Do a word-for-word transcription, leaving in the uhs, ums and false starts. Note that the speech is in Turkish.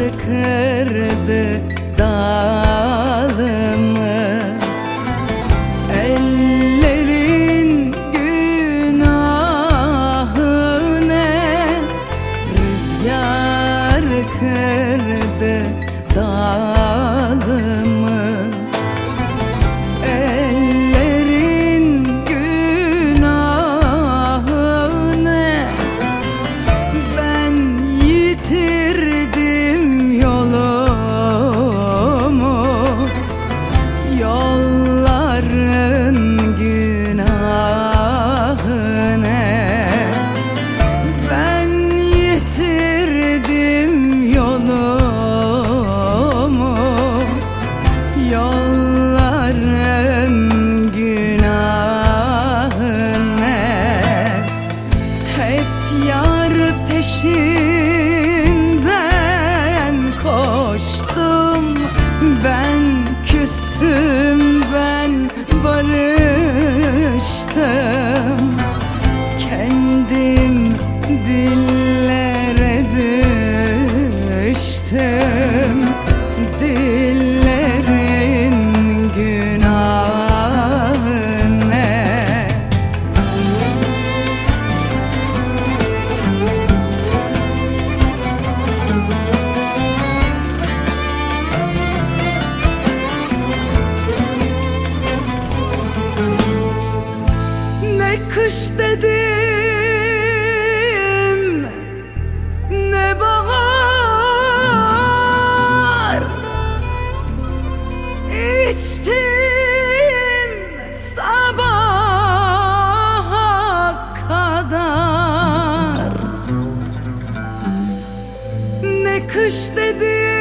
kırdı dalımı. Ellerin günahı ne? Rüzgar kırdı dalımı. Ellerin günahı ne? Ben yitirdim yolumu. Yolların günahı ne? Ben yitirdim yolumu. Yolların günahı ne? Hep yar peşinden koştum. Ben küstüm, ben barıştım. Kendim dillere düştüm. Dillerin günahı ne? Ne kış dedim, ne bahar. İçtim sabaha kadar. Ne kış dedim,